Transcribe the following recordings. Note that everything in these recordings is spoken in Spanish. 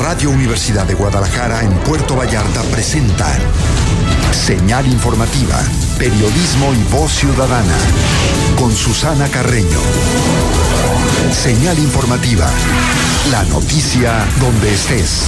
Radio Universidad de Guadalajara en Puerto Vallarta presenta Señal Informativa, periodismo y voz ciudadana, con Susana Carreño. Señal Informativa, la noticia donde estés.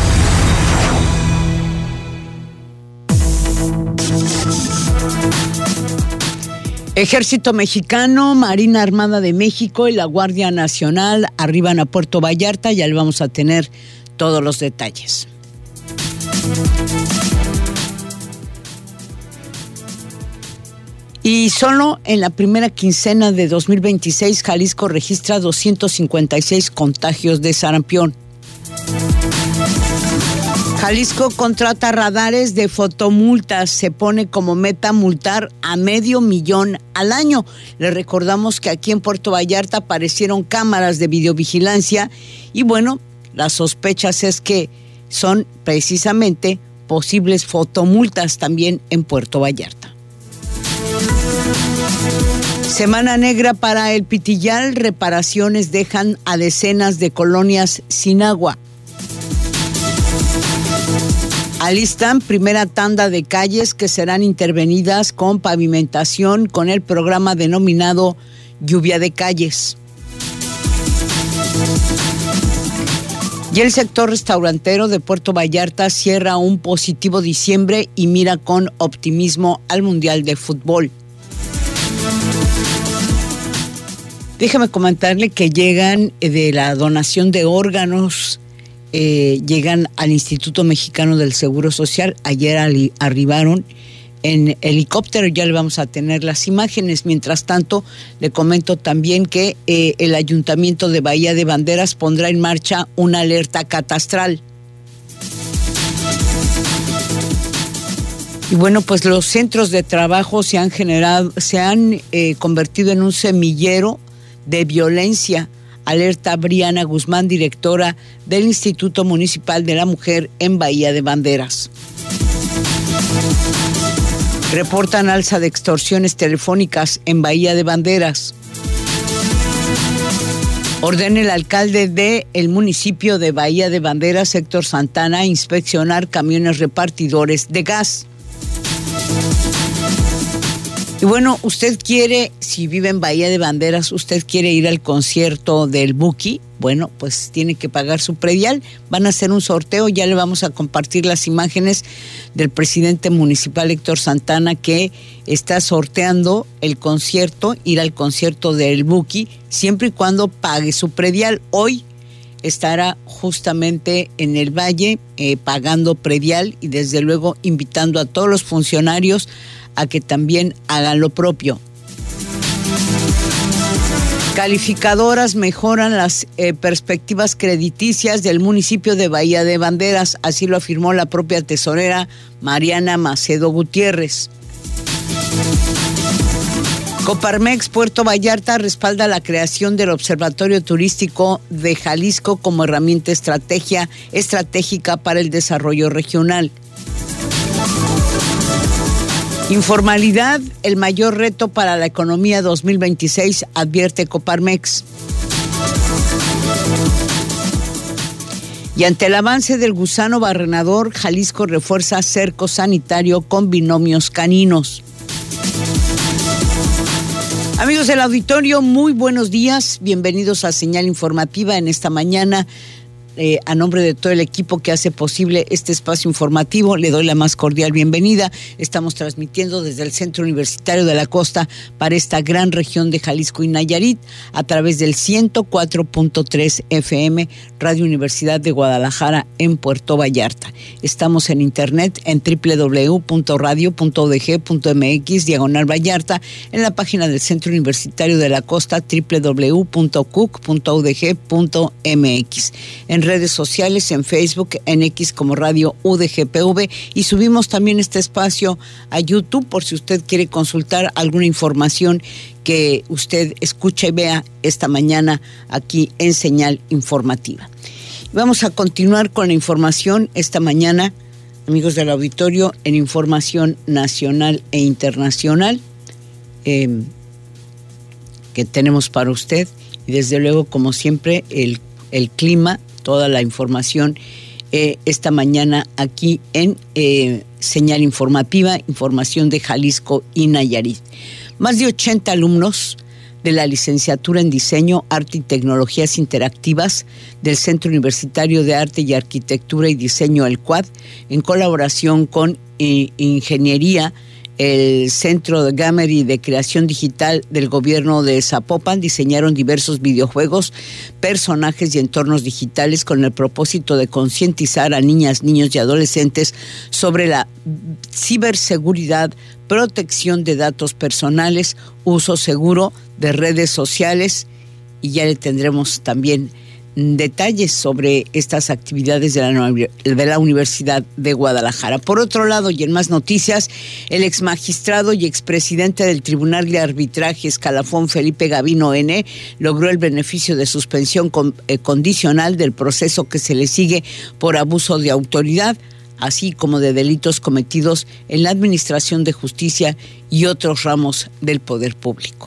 Ejército Mexicano, Marina Armada de México y la Guardia Nacional arriban a Puerto Vallarta. Ya le vamos a tener todos los detalles. Y solo en la primera quincena de 2026, Jalisco registra 256 contagios de sarampión. Jalisco contrata radares de fotomultas, se pone como meta multar a 500,000 al año. Le recordamos que aquí en Puerto Vallarta aparecieron cámaras de videovigilancia y bueno, las sospechas es que son precisamente posibles fotomultas también en Puerto Vallarta. Semana negra para el Pitillal, reparaciones dejan a decenas de colonias sin agua. Alistan primera tanda de calles que serán intervenidas con pavimentación con el programa denominado Lluvia de Calles. Y el sector restaurantero de Puerto Vallarta cierra un positivo diciembre y mira con optimismo al Mundial de Fútbol. Déjame comentarle que llegan de la donación de órganos. Llegan al Instituto Mexicano del Seguro Social. Ayer arribaron en helicóptero, ya le vamos a tener las imágenes. Mientras tanto, le comento también que el Ayuntamiento de Bahía de Banderas pondrá en marcha una alerta catastral. Y bueno, pues los centros de trabajo se han convertido en un semillero de violencia. Alerta Briana Guzmán, directora del Instituto Municipal de la Mujer en Bahía de Banderas. Reportan alza de extorsiones telefónicas en Bahía de Banderas. Ordena el alcalde del municipio de Bahía de Banderas, Héctor Santana, inspeccionar camiones repartidores de gas. Y bueno, usted quiere, si vive en Bahía de Banderas, usted quiere ir al concierto del Buki, bueno, pues tiene que pagar su predial. Van a hacer un sorteo, ya le vamos a compartir las imágenes del presidente municipal Héctor Santana, que está sorteando el concierto, ir al concierto del Buki, siempre y cuando pague su predial. Hoy estará justamente en el Valle pagando predial y desde luego invitando a todos los funcionarios a que también hagan lo propio. Calificadoras mejoran las perspectivas crediticias del municipio de Bahía de Banderas, así lo afirmó la propia tesorera Mariana Macedo Gutiérrez. Coparmex Puerto Vallarta respalda la creación del Observatorio Turístico de Jalisco como herramienta estratégica para el desarrollo regional. Informalidad, el mayor reto para la economía 2026, advierte Coparmex. Y ante el avance del gusano barrenador, Jalisco refuerza cerco sanitario con binomios caninos. Amigos del auditorio, muy buenos días. Bienvenidos a Señal Informativa en esta mañana. A nombre de todo el equipo que hace posible este espacio informativo, le doy la más cordial bienvenida. Estamos transmitiendo desde el Centro Universitario de la Costa para esta gran región de Jalisco y Nayarit a través del 104.3 FM, Radio Universidad de Guadalajara en Puerto Vallarta. Estamos en internet en www.radio.udg.mx/Vallarta, en la página del Centro Universitario de la Costa www.cuc.udg.mx. En redes sociales, en Facebook, en X como Radio UDGPV, y subimos también este espacio a YouTube por si usted quiere consultar alguna información que usted escuche y vea esta mañana aquí en Señal Informativa. Vamos a continuar con la información esta mañana, amigos del auditorio, en información nacional e internacional que tenemos para usted, y desde luego, como siempre, el clima, toda la información esta mañana aquí en Señal Informativa, información de Jalisco y Nayarit. Más de 80 alumnos de la licenciatura en Diseño, Arte y Tecnologías Interactivas del Centro Universitario de Arte y Arquitectura y Diseño, el CUAD, en colaboración con Ingeniería, el Centro de Gamer y de Creación Digital del Gobierno de Zapopan, diseñaron diversos videojuegos, personajes y entornos digitales con el propósito de concientizar a niñas, niños y adolescentes sobre la ciberseguridad, protección de datos personales, uso seguro de redes sociales, y ya le tendremos también detalles sobre estas actividades de la Universidad de Guadalajara. Por otro lado, y en más noticias, el exmagistrado y expresidente del Tribunal de Arbitraje Escalafón, Felipe Gavino N., logró el beneficio de suspensión condicional del proceso que se le sigue por abuso de autoridad, así como de delitos cometidos en la Administración de Justicia y otros ramos del poder público.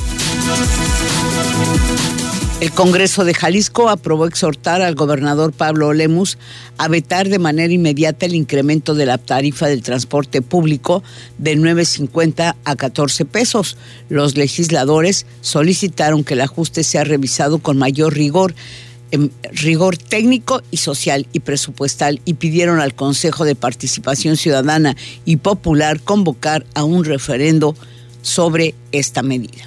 El Congreso de Jalisco aprobó exhortar al gobernador Pablo Lemus a vetar de manera inmediata el incremento de la tarifa del transporte público de 9.50 a 14 pesos. Los legisladores solicitaron que el ajuste sea revisado con mayor rigor técnico y social y presupuestal, y pidieron al Consejo de Participación Ciudadana y Popular convocar a un referendo sobre esta medida.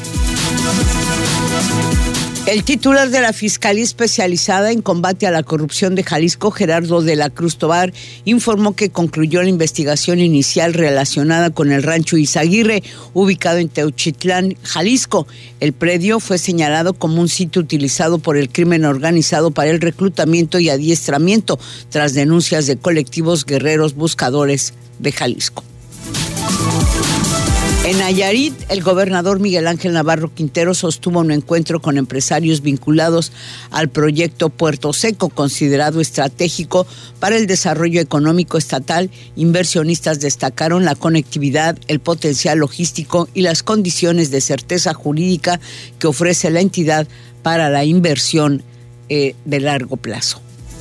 El titular de la Fiscalía Especializada en Combate a la Corrupción de Jalisco, Gerardo de la Cruz Tobar, informó que concluyó la investigación inicial relacionada con el rancho Izaguirre, ubicado en Teuchitlán, Jalisco. El predio fue señalado como un sitio utilizado por el crimen organizado para el reclutamiento y adiestramiento, tras denuncias de colectivos guerreros buscadores de Jalisco. En Nayarit, el gobernador Miguel Ángel Navarro Quintero sostuvo un encuentro con empresarios vinculados al proyecto Puerto Seco, considerado estratégico para el desarrollo económico estatal. Inversionistas destacaron la conectividad, el potencial logístico y las condiciones de certeza jurídica que ofrece la entidad para la inversión de largo plazo.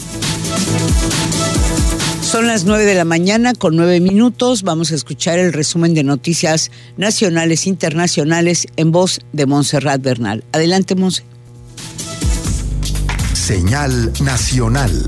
Son las 9:09 a.m. Vamos a escuchar el resumen de noticias nacionales e internacionales en voz de Montserrat Bernal. Adelante, Monse. Señal nacional.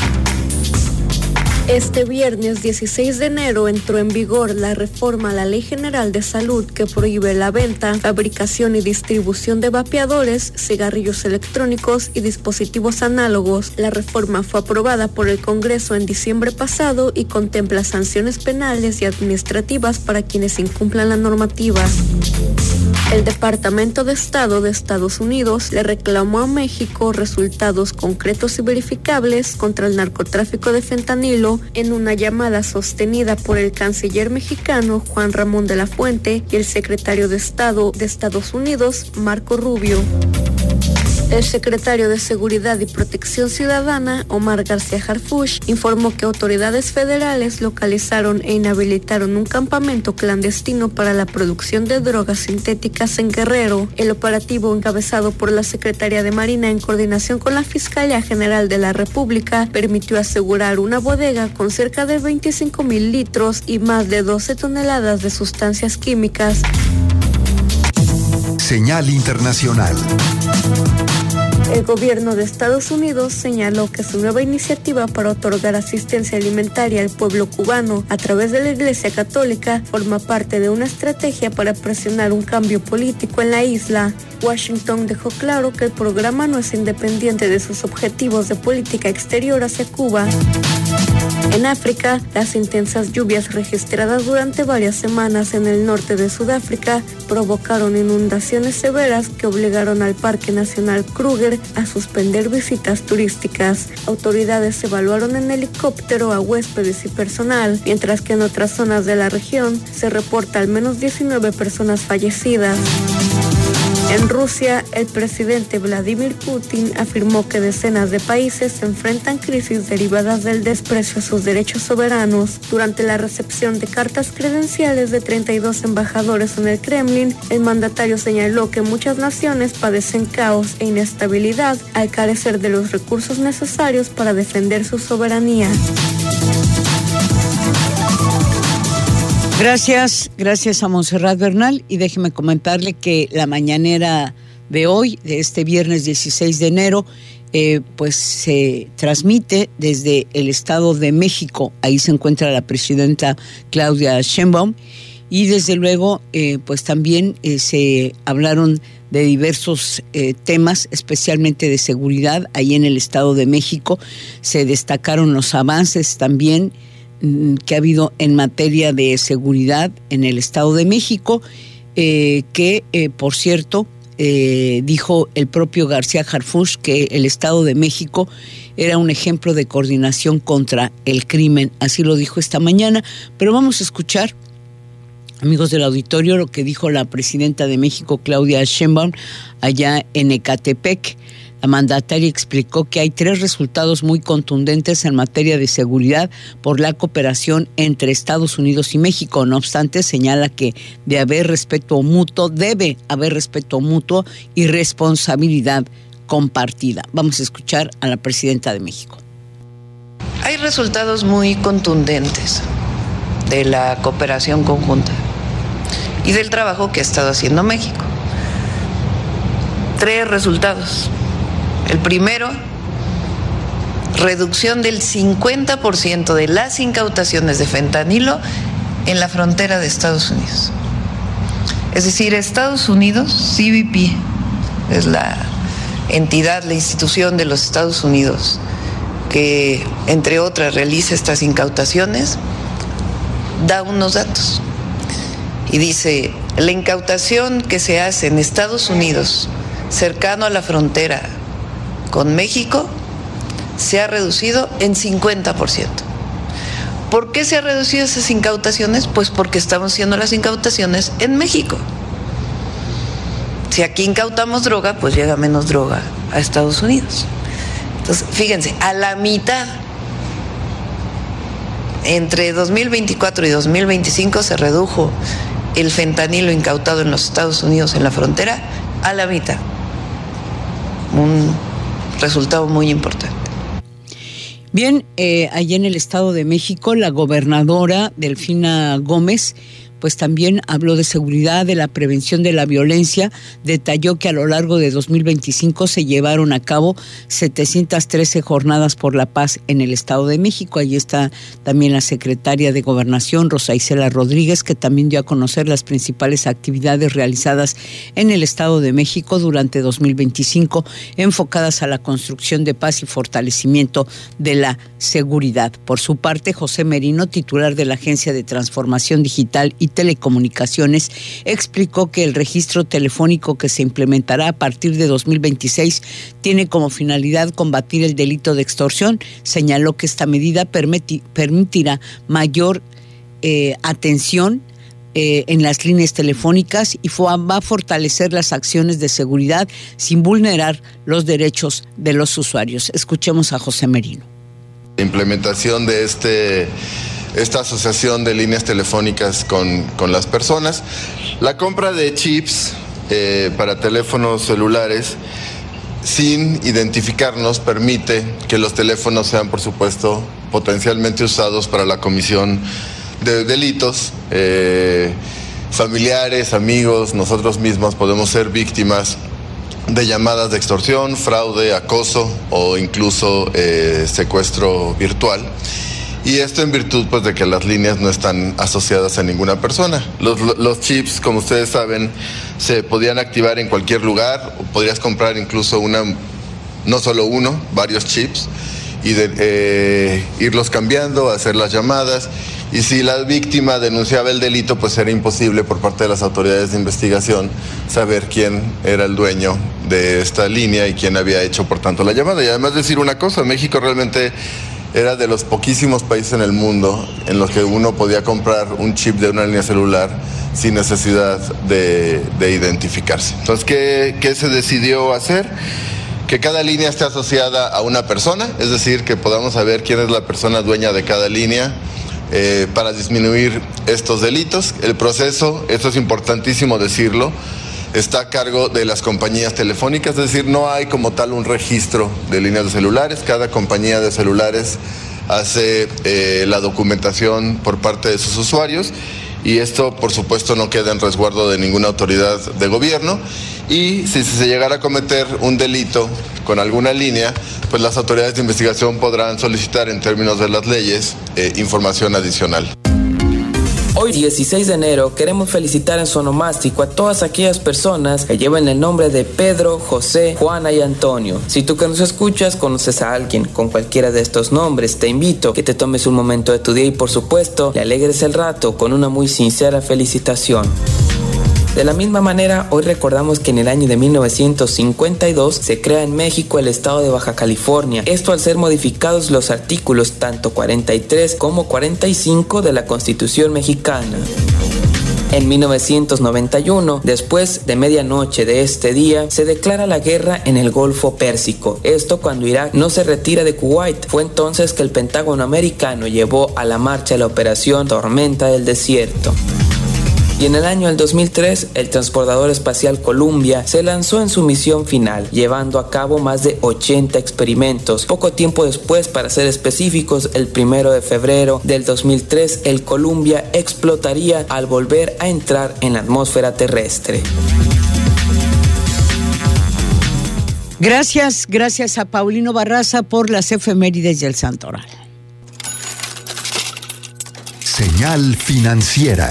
Este viernes 16 de enero entró en vigor la reforma a la Ley General de Salud que prohíbe la venta, fabricación y distribución de vapeadores, cigarrillos electrónicos y dispositivos análogos. La reforma fue aprobada por el Congreso en diciembre pasado y contempla sanciones penales y administrativas para quienes incumplan la normativa. El Departamento de Estado de Estados Unidos le reclamó a México resultados concretos y verificables contra el narcotráfico de fentanilo en una llamada sostenida por el canciller mexicano Juan Ramón de la Fuente y el secretario de Estado de Estados Unidos, Marco Rubio. El secretario de Seguridad y Protección Ciudadana, Omar García Harfuch, informó que autoridades federales localizaron e inhabilitaron un campamento clandestino para la producción de drogas sintéticas en Guerrero. El operativo, encabezado por la Secretaría de Marina en coordinación con la Fiscalía General de la República, permitió asegurar una bodega con cerca de 25,000 litros y más de 12 toneladas de sustancias químicas. Señal internacional. El gobierno de Estados Unidos señaló que su nueva iniciativa para otorgar asistencia alimentaria al pueblo cubano a través de la Iglesia Católica forma parte de una estrategia para presionar un cambio político en la isla. Washington dejó claro que el programa no es independiente de sus objetivos de política exterior hacia Cuba. En África, las intensas lluvias registradas durante varias semanas en el norte de Sudáfrica provocaron inundaciones severas que obligaron al Parque Nacional Kruger a suspender visitas turísticas. Autoridades evaluaron en helicóptero a huéspedes y personal, mientras que en otras zonas de la región se reporta al menos 19 personas fallecidas. En Rusia, el presidente Vladimir Putin afirmó que decenas de países enfrentan crisis derivadas del desprecio a sus derechos soberanos. Durante la recepción de cartas credenciales de 32 embajadores en el Kremlin, el mandatario señaló que muchas naciones padecen caos e inestabilidad al carecer de los recursos necesarios para defender su soberanía. Gracias a Montserrat Bernal, y déjeme comentarle que la mañanera de hoy, de este viernes 16 de enero, pues se transmite desde el Estado de México. Ahí se encuentra la presidenta Claudia Sheinbaum, y desde luego pues también se hablaron de diversos temas, especialmente de seguridad. Ahí en el Estado de México se destacaron los avances también que ha habido en materia de seguridad en el Estado de México, que por cierto dijo el propio García Harfuch que el Estado de México era un ejemplo de coordinación contra el crimen. Así lo dijo esta mañana. Pero vamos a escuchar, amigos del auditorio, lo que dijo la presidenta de México, Claudia Sheinbaum, allá en Ecatepec. La mandataria explicó que hay 3 resultados muy contundentes en materia de seguridad por la cooperación entre Estados Unidos y México. No obstante, señala que debe haber respeto mutuo y responsabilidad compartida. Vamos a escuchar a la presidenta de México. Hay resultados muy contundentes de la cooperación conjunta y del trabajo que ha estado haciendo México. 3 resultados. El primero, reducción del 50% de las incautaciones de fentanilo en la frontera de Estados Unidos. Es decir, Estados Unidos, CBP, es la entidad, la institución de los Estados Unidos que, entre otras, realiza estas incautaciones, da unos datos y dice: la incautación que se hace en Estados Unidos, cercano a la frontera con México, se ha reducido en 50%. ¿Por qué se han reducido esas incautaciones? Pues porque estamos haciendo las incautaciones en México. Si aquí incautamos droga, pues llega menos droga a Estados Unidos. Entonces, fíjense, a la mitad, entre 2024 y 2025 se redujo el fentanilo incautado en los Estados Unidos en la frontera a la mitad. Un resultado muy importante. Bien, allá en el Estado de México, la gobernadora Delfina Gómez pues también habló de seguridad, de la prevención de la violencia. Detalló que a lo largo de 2025 se llevaron a cabo 713 jornadas por la paz en el Estado de México. Allí está también la secretaria de Gobernación, Rosa Isela Rodríguez, que también dio a conocer las principales actividades realizadas en el Estado de México durante 2025, enfocadas a la construcción de paz y fortalecimiento de la seguridad. Por su parte, José Merino, titular de la Agencia de Transformación Digital y Telecomunicaciones, explicó que el registro telefónico que se implementará a partir de 2026 tiene como finalidad combatir el delito de extorsión. Señaló que esta medida permitirá mayor atención en las líneas telefónicas y va a fortalecer las acciones de seguridad sin vulnerar los derechos de los usuarios. Escuchemos a José Merino. La implementación de esta asociación de líneas telefónicas con las personas, la compra de chips para teléfonos celulares sin identificarnos permite que los teléfonos sean, por supuesto, potencialmente usados para la comisión de delitos. Familiares, amigos, nosotros mismos podemos ser víctimas de llamadas de extorsión, fraude, acoso o incluso secuestro virtual. Y esto en virtud pues de que las líneas no están asociadas a ninguna persona. Los chips, como ustedes saben, se podían activar en cualquier lugar, o podrías comprar incluso no solo uno, varios chips, y irlos cambiando, hacer las llamadas. Y si la víctima denunciaba el delito, pues era imposible por parte de las autoridades de investigación saber quién era el dueño de esta línea y quién había hecho, por tanto, la llamada. Y además decir una cosa, México realmente era de los poquísimos países en el mundo en los que uno podía comprar un chip de una línea celular sin necesidad de identificarse. Entonces, ¿qué se decidió hacer? Que cada línea esté asociada a una persona, es decir, que podamos saber quién es la persona dueña de cada línea para disminuir estos delitos. El proceso, esto es importantísimo decirlo, está a cargo de las compañías telefónicas, es decir, no hay como tal un registro de líneas de celulares. Cada compañía de celulares hace la documentación por parte de sus usuarios y esto, por supuesto, no queda en resguardo de ninguna autoridad de gobierno. Y si se llegara a cometer un delito con alguna línea, pues las autoridades de investigación podrán solicitar, en términos de las leyes, información adicional. Hoy, 16 de enero, queremos felicitar en su onomástico a todas aquellas personas que llevan el nombre de Pedro, José, Juana y Antonio. Si tú que nos escuchas conoces a alguien con cualquiera de estos nombres, te invito a que te tomes un momento de tu día y, por supuesto, le alegres el rato con una muy sincera felicitación. De la misma manera, hoy recordamos que en el año de 1952 se crea en México el estado de Baja California. Esto al ser modificados los artículos tanto 43 como 45 de la Constitución mexicana. En 1991, después de medianoche de este día, se declara la guerra en el Golfo Pérsico. Esto cuando Irak no se retira de Kuwait. Fue entonces que el Pentágono americano llevó a la marcha la operación Tormenta del Desierto. Y en el año del 2003, el transportador espacial Columbia se lanzó en su misión final, llevando a cabo más de 80 experimentos. Poco tiempo después, para ser específicos, el 1 de febrero del 2003, el Columbia explotaría al volver a entrar en la atmósfera terrestre. Gracias a Paulino Barraza por las efemérides del Santoral. Señal financiera.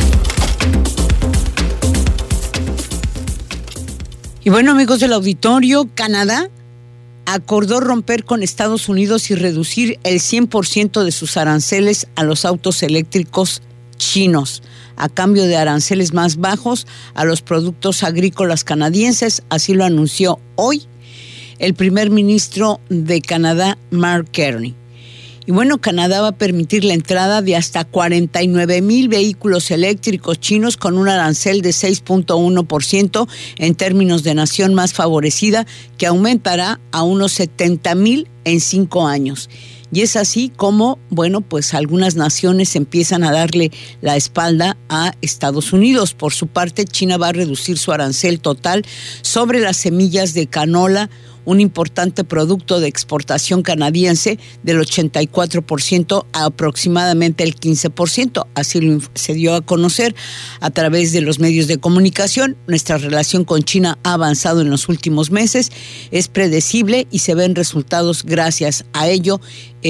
Y bueno, amigos del auditorio, Canadá acordó romper con Estados Unidos y reducir el 100% de sus aranceles a los autos eléctricos chinos, a cambio de aranceles más bajos a los productos agrícolas canadienses. Así lo anunció hoy el primer ministro de Canadá, Mark Carney. Y bueno, Canadá va a permitir la entrada de hasta 49,000 vehículos eléctricos chinos con un arancel de 6.1% en términos de nación más favorecida, que aumentará a unos 70,000 en 5 años. Y es así como, bueno, pues algunas naciones empiezan a darle la espalda a Estados Unidos. Por su parte, China va a reducir su arancel total sobre las semillas de canola, un importante producto de exportación canadiense, del 84% a aproximadamente el 15%. Así se dio a conocer a través de los medios de comunicación. Nuestra relación con China ha avanzado en los últimos meses, es predecible y se ven resultados gracias a ello,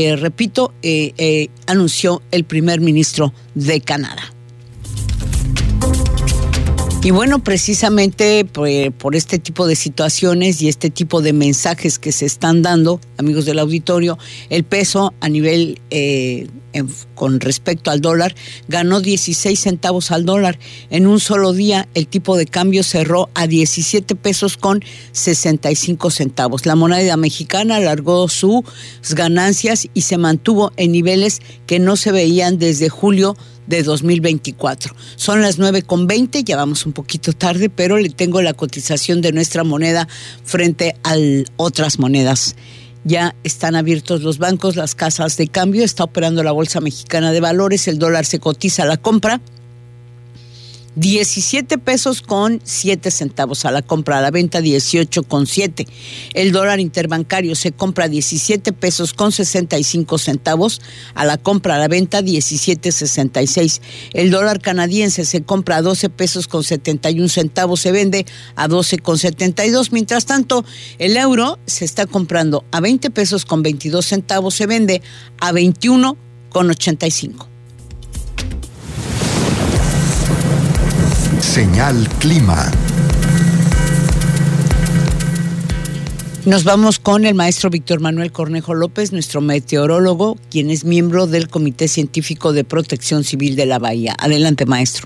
anunció el primer ministro de Canadá. Y bueno, precisamente por este tipo de situaciones y este tipo de mensajes que se están dando, amigos del auditorio, el peso a nivel con respecto al dólar ganó 16 centavos al dólar. En un solo día el tipo de cambio cerró a 17 pesos con 65 centavos. La moneda mexicana alargó sus ganancias y se mantuvo en niveles que no se veían desde julio de 2024. Son las 9:20, ya vamos un poquito tarde, pero le tengo la cotización de nuestra moneda frente a otras monedas. Ya están abiertos los bancos, las casas de cambio, está operando la Bolsa Mexicana de Valores, el dólar se cotiza a la compra 17 pesos con 7 centavos, a la compra, a la venta 18,7. El dólar interbancario se compra 17 pesos con 65 centavos, a la compra, a la venta 17,66. El dólar canadiense se compra a 12 pesos con 71 centavos, se vende a 12,72. Mientras tanto, el euro se está comprando a 20 pesos con 22 centavos, se vende a 21,85. Señal Clima. Nos vamos con el maestro Víctor Manuel Cornejo López, nuestro meteorólogo, quien es miembro del Comité Científico de Protección Civil de la Bahía. Adelante, maestro.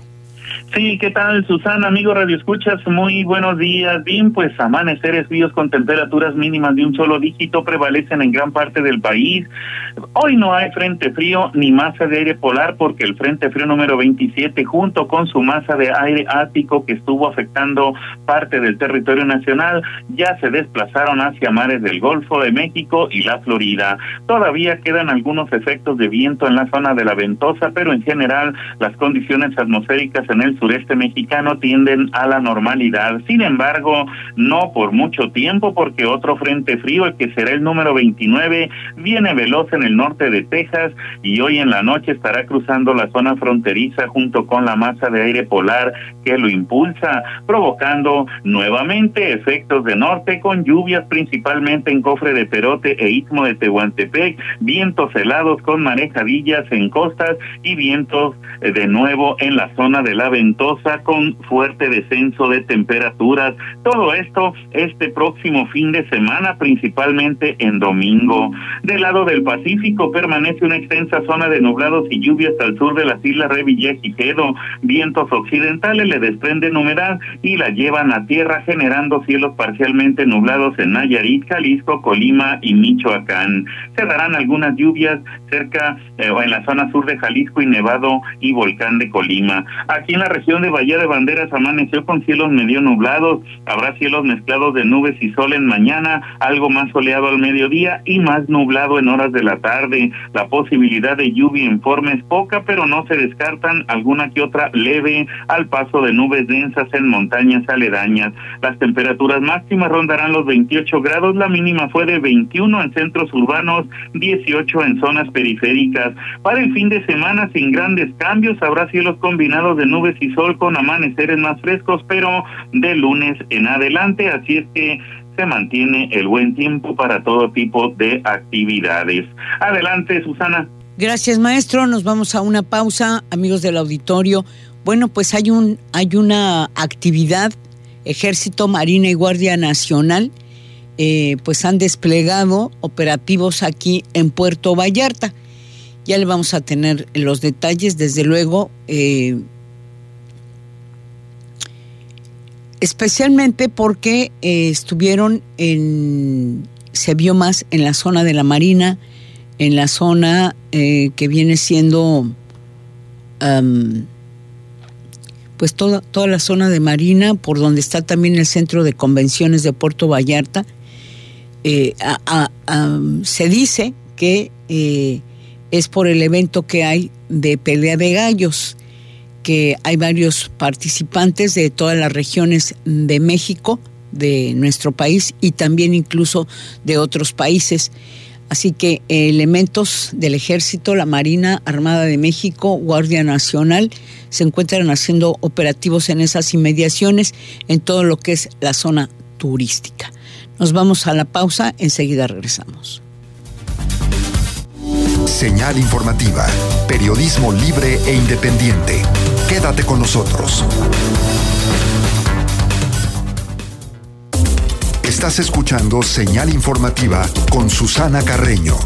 Sí, ¿qué tal, Susana? Amigo Radio Escuchas, muy buenos días. Bien, pues amaneceres fríos con temperaturas mínimas de un solo dígito prevalecen en gran parte del país. Hoy no hay frente frío ni masa de aire polar porque el frente frío número 27 junto con su masa de aire ártico que estuvo afectando parte del territorio nacional ya se desplazaron hacia mares del Golfo de México y la Florida. Todavía quedan algunos efectos de viento en la zona de la Ventosa, pero en general las condiciones atmosféricas en el sureste mexicano tienden a la normalidad. Sin embargo, no por mucho tiempo, porque otro frente frío, el que será el número 29, viene veloz en el norte de Texas y hoy en la noche estará cruzando la zona fronteriza junto con la masa de aire polar que lo impulsa, provocando nuevamente efectos de norte con lluvias principalmente en Cofre de Perote e Istmo de Tehuantepec, vientos helados con marejadillas en costas y vientos de nuevo en la zona de la Ventosa con fuerte descenso de temperaturas. Todo esto este próximo fin de semana, principalmente en domingo. Del lado del Pacífico permanece una extensa zona de nublados y lluvias al sur de las islas Revillagigedo. Vientos occidentales le desprenden humedad y la llevan a tierra, generando cielos parcialmente nublados en Nayarit, Jalisco, Colima y Michoacán. Se darán algunas lluvias cerca o en la zona sur de Jalisco y Nevado y Volcán de Colima. Aquí en la región de Bahía de Banderas amaneció con cielos medio nublados. Habrá cielos mezclados de nubes y sol en mañana, algo más soleado al mediodía y más nublado en horas de la tarde. La posibilidad de lluvia en forma es poca, pero no se descartan alguna que otra leve al paso de nubes densas en montañas aledañas. Las temperaturas máximas rondarán los 28 grados, la mínima fue de 21 en centros urbanos, 18 en zonas periféricas. Para el fin de semana, sin grandes cambios, habrá cielos combinados de nubes y sol con amaneceres más frescos, pero de lunes en adelante, así es que se mantiene el buen tiempo para todo tipo de actividades. Adelante, Susana. Gracias, maestro. Nos vamos a una pausa, amigos del auditorio. Bueno, pues hay una actividad, Ejército, Marina y Guardia Nacional, pues han desplegado operativos aquí en Puerto Vallarta. Ya le vamos a tener los detalles, desde luego, especialmente porque se vio más en la zona de la Marina, en la zona que viene siendo pues toda la zona de Marina, por donde está también el centro de convenciones de Puerto Vallarta. Se dice que es por el evento que hay de pelea de gallos, que hay varios participantes de todas las regiones de México, de nuestro país y también incluso de otros países. Así que elementos del Ejército, la Marina, Armada de México, Guardia Nacional, se encuentran haciendo operativos en esas inmediaciones, en todo lo que es la zona turística. Nos vamos a la pausa, enseguida regresamos. Señal informativa, periodismo libre e independiente. Quédate con nosotros. Estás escuchando Señal Informativa con Susana Carreño.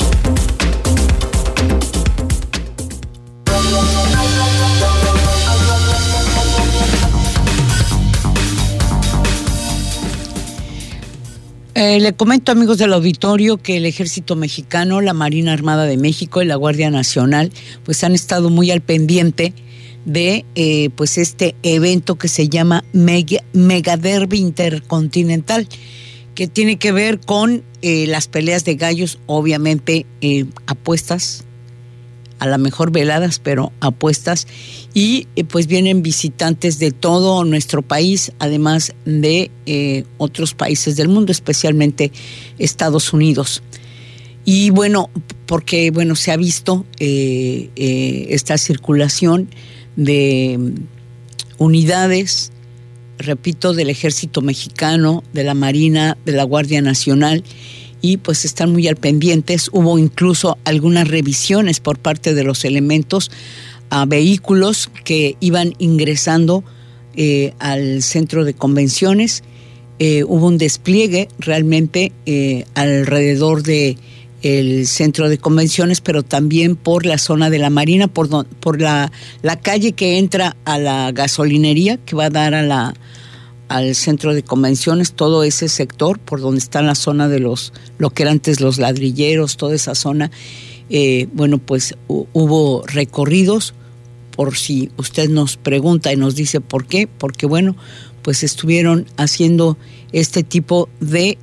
Le comento, amigos del auditorio, que el Ejército Mexicano, la Marina Armada de México y la Guardia Nacional pues han estado muy al pendiente de pues este evento que se llama Mega Derby Intercontinental, que tiene que ver con las peleas de gallos, obviamente apuestas, a lo mejor veladas, pero apuestas, y pues vienen visitantes de todo nuestro país, además de otros países del mundo, especialmente Estados Unidos. Y bueno, porque se ha visto esta circulación de unidades, repito, del Ejército Mexicano, de la Marina, de la Guardia Nacional, y pues están muy al pendientes. Hubo incluso algunas revisiones por parte de los elementos a vehículos que iban ingresando al centro de convenciones. Hubo un despliegue realmente alrededor de el centro de convenciones, pero también por la zona de la Marina, por la calle que entra a la gasolinería que va a dar al centro de convenciones, todo ese sector por donde está la zona de lo que eran antes los ladrilleros, toda esa zona. Bueno, pues hubo recorridos, por si usted nos pregunta y nos dice por qué, porque bueno, pues estuvieron haciendo este tipo de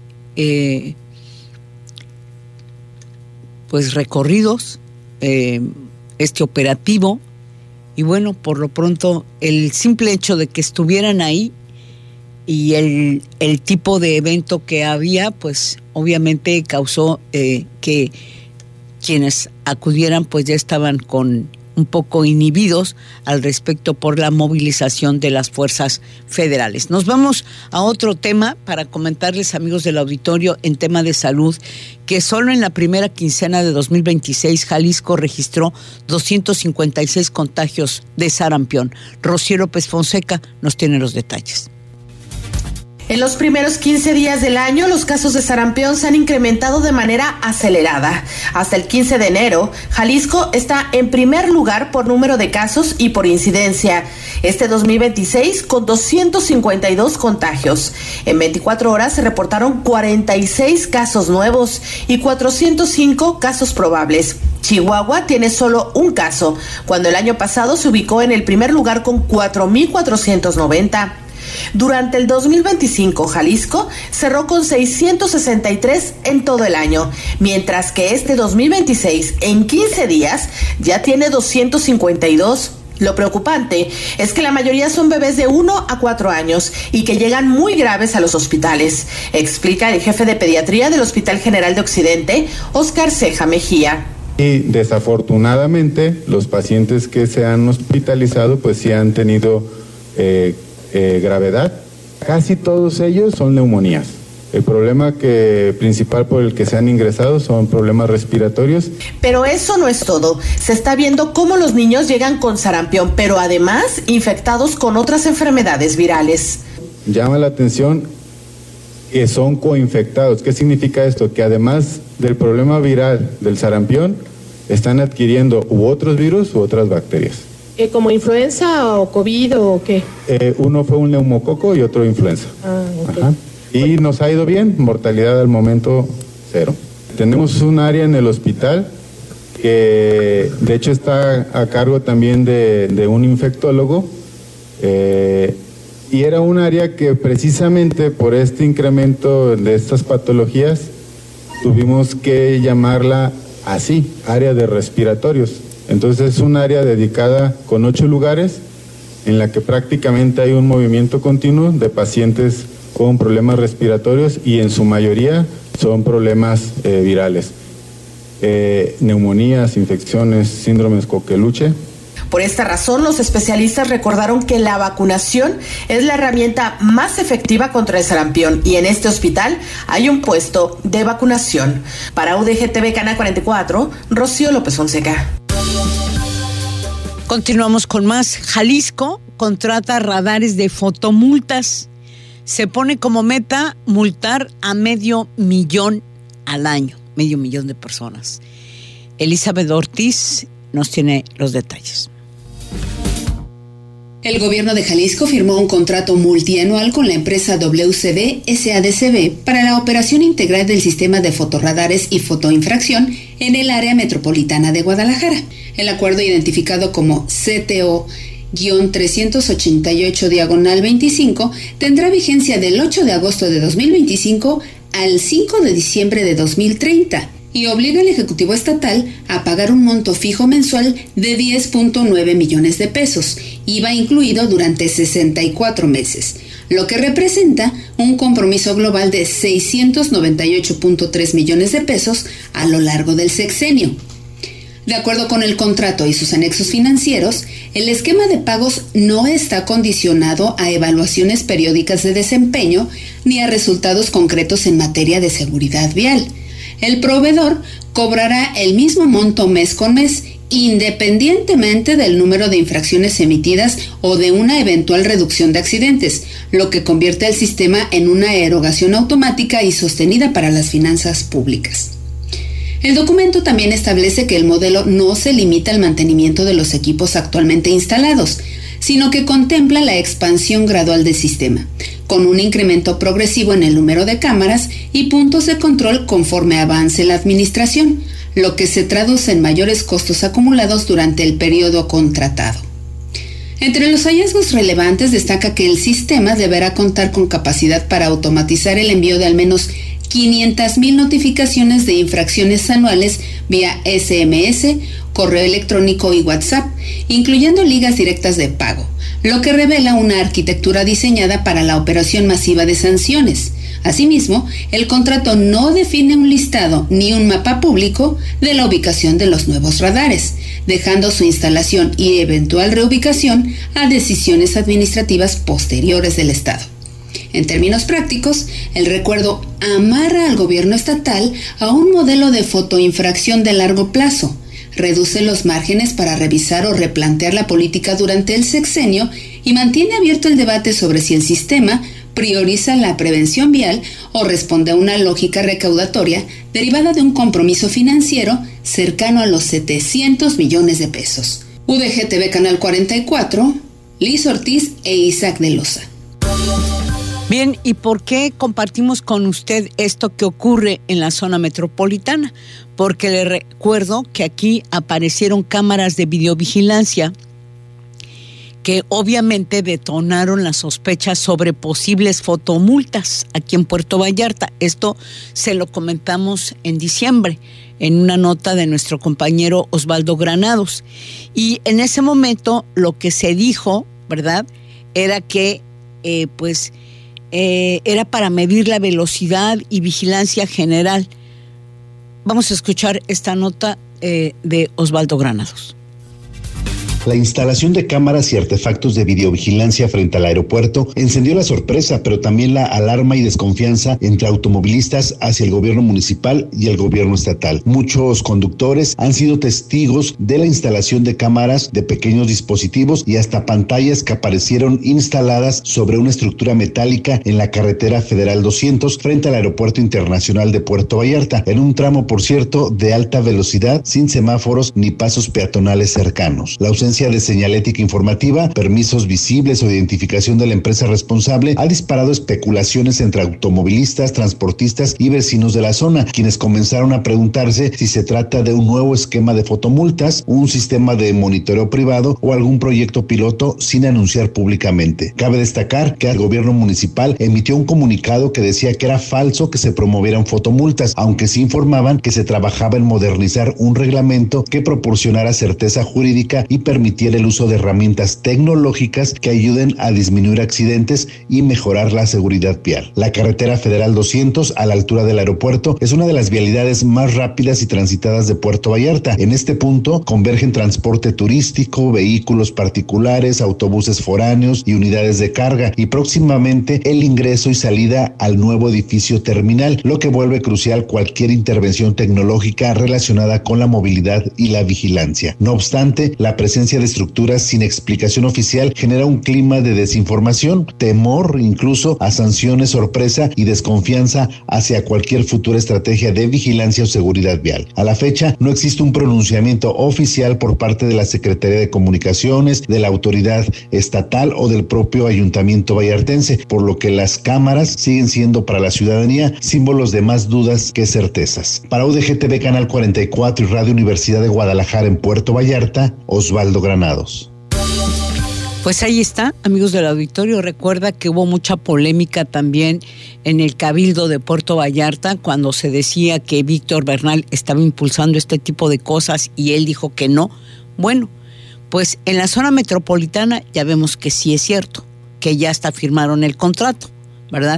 pues recorridos, este operativo, y bueno, por lo pronto el simple hecho de que estuvieran ahí y el tipo de evento que había, pues obviamente causó que quienes acudieran pues ya estaban con un poco inhibidos al respecto por la movilización de las fuerzas federales. Nos vamos a otro tema para comentarles, amigos del auditorio, en tema de salud, que solo en la primera quincena de 2026 Jalisco registró 256 contagios de sarampión. Rocío López Fonseca nos tiene los detalles. En los primeros 15 días del año, los casos de sarampión se han incrementado de manera acelerada. Hasta el 15 de enero, Jalisco está en primer lugar por número de casos y por incidencia. Este 2026 con 252 contagios. En 24 horas se reportaron 46 casos nuevos y 405 casos probables. Chihuahua tiene solo un caso, cuando el año pasado se ubicó en el primer lugar con 4,490. Durante el 2025, Jalisco cerró con 663 en todo el año, mientras que este 2026, en 15 días, ya tiene 252. Lo preocupante es que la mayoría son bebés de 1 a 4 años y que llegan muy graves a los hospitales, explica el jefe de pediatría del Hospital General de Occidente, Óscar Ceja Mejía. Y desafortunadamente, los pacientes que se han hospitalizado, pues sí han tenido gravedad. Casi todos ellos son neumonías. El problema principal por el que se han ingresado son problemas respiratorios. Pero eso no es todo. Se está viendo cómo los niños llegan con sarampión, pero además infectados con otras enfermedades virales. Llama la atención que son coinfectados. ¿Qué significa esto? Que además del problema viral del sarampión, están adquiriendo u otros virus u otras bacterias. ¿Como influenza o COVID o qué? Uno fue un neumococo y otro influenza. Okay. Ajá. Y nos ha ido bien, mortalidad al momento 0. Tenemos un área en el hospital que de hecho está a cargo también de un infectólogo, y era un área que precisamente por este incremento de estas patologías tuvimos que llamarla así, área de respiratorios. Entonces es un área dedicada con 8 lugares en la que prácticamente hay un movimiento continuo de pacientes con problemas respiratorios y en su mayoría son problemas virales, neumonías, infecciones, síndromes coqueluche. Por esta razón, los especialistas recordaron que la vacunación es la herramienta más efectiva contra el sarampión y en este hospital hay un puesto de vacunación. Para UDG-TV Canal 44, Rocío López Fonseca. Continuamos con más. Jalisco contrata radares de fotomultas. Se pone como meta multar a 500,000 al año, 500,000 de personas. Elizabeth Ortiz nos tiene los detalles. El gobierno de Jalisco firmó un contrato multianual con la empresa WCD SADCB para la operación integral del sistema de fotorradares y fotoinfracción en el área metropolitana de Guadalajara. El acuerdo, identificado como CTO-388-25, tendrá vigencia del 8 de agosto de 2025 al 5 de diciembre de 2030. Y obliga al Ejecutivo Estatal a pagar un monto fijo mensual de 10.9 millones de pesos, IVA incluido durante 64 meses, lo que representa un compromiso global de 698.3 millones de pesos a lo largo del sexenio. De acuerdo con el contrato y sus anexos financieros, el esquema de pagos no está condicionado a evaluaciones periódicas de desempeño ni a resultados concretos en materia de seguridad vial. El proveedor cobrará el mismo monto mes con mes, independientemente del número de infracciones emitidas o de una eventual reducción de accidentes, lo que convierte el sistema en una erogación automática y sostenida para las finanzas públicas. El documento también establece que el modelo no se limita al mantenimiento de los equipos actualmente instalados, sino que contempla la expansión gradual del sistema, con un incremento progresivo en el número de cámaras y puntos de control conforme avance la administración, lo que se traduce en mayores costos acumulados durante el periodo contratado. Entre los hallazgos relevantes destaca que el sistema deberá contar con capacidad para automatizar el envío de al menos 500,000 notificaciones de infracciones anuales vía SMS, correo electrónico y WhatsApp, incluyendo ligas directas de pago, lo que revela una arquitectura diseñada para la operación masiva de sanciones. Asimismo, el contrato no define un listado ni un mapa público de la ubicación de los nuevos radares, dejando su instalación y eventual reubicación a decisiones administrativas posteriores del Estado. En términos prácticos, el recuerdo amarra al gobierno estatal a un modelo de fotoinfracción de largo plazo, reduce los márgenes para revisar o replantear la política durante el sexenio y mantiene abierto el debate sobre si el sistema prioriza la prevención vial o responde a una lógica recaudatoria derivada de un compromiso financiero cercano a los 700 millones de pesos. UDG TV Canal 44, Liz Ortiz e Isaac de Loza. Bien, ¿y por qué compartimos con usted esto que ocurre en la zona metropolitana? Porque le recuerdo que aquí aparecieron cámaras de videovigilancia que obviamente detonaron las sospechas sobre posibles fotomultas aquí en Puerto Vallarta. Esto se lo comentamos en diciembre en una nota de nuestro compañero Osvaldo Granados. Y en ese momento lo que se dijo, ¿verdad?, era que era para medir la velocidad y vigilancia general. Vamos a escuchar esta nota de Osvaldo Granados. La instalación de cámaras y artefactos de videovigilancia frente al aeropuerto encendió la sorpresa, pero también la alarma y desconfianza entre automovilistas hacia el gobierno municipal y el gobierno estatal. Muchos conductores han sido testigos de la instalación de cámaras de pequeños dispositivos y hasta pantallas que aparecieron instaladas sobre una estructura metálica en la carretera Federal 200 frente al Aeropuerto Internacional de Puerto Vallarta, en un tramo, por cierto, de alta velocidad, sin semáforos ni pasos peatonales cercanos. La ausencia de señalética informativa, permisos visibles o identificación de la empresa responsable ha disparado especulaciones entre automovilistas, transportistas y vecinos de la zona, quienes comenzaron a preguntarse si se trata de un nuevo esquema de fotomultas, un sistema de monitoreo privado o algún proyecto piloto sin anunciar públicamente. Cabe destacar que el gobierno municipal emitió un comunicado que decía que era falso que se promovieran fotomultas, aunque sí informaban que se trabajaba en modernizar un reglamento que proporcionara certeza jurídica y permitiera el uso de herramientas tecnológicas que ayuden a disminuir accidentes y mejorar la seguridad vial. La carretera Federal 200, a la altura del aeropuerto, es una de las vialidades más rápidas y transitadas de Puerto Vallarta. En este punto convergen transporte turístico, vehículos particulares, autobuses foráneos y unidades de carga, y próximamente el ingreso y salida al nuevo edificio terminal, lo que vuelve crucial cualquier intervención tecnológica relacionada con la movilidad y la vigilancia. No obstante, la presencia de estructuras sin explicación oficial genera un clima de desinformación, temor incluso a sanciones sorpresa y desconfianza hacia cualquier futura estrategia de vigilancia o seguridad vial. A la fecha, no existe un pronunciamiento oficial por parte de la Secretaría de Comunicaciones, de la autoridad estatal o del propio ayuntamiento vallartense, por lo que las cámaras siguen siendo para la ciudadanía símbolos de más dudas que certezas. Para UDG TV Canal 44 y Radio Universidad de Guadalajara en Puerto Vallarta, Osvaldo Granados. Pues ahí está, amigos del auditorio. Recuerda que hubo mucha polémica también en el Cabildo de Puerto Vallarta cuando se decía que Víctor Bernal estaba impulsando este tipo de cosas y él dijo que no. Bueno, pues en la zona metropolitana ya vemos que sí es cierto, que ya hasta firmaron el contrato, ¿verdad?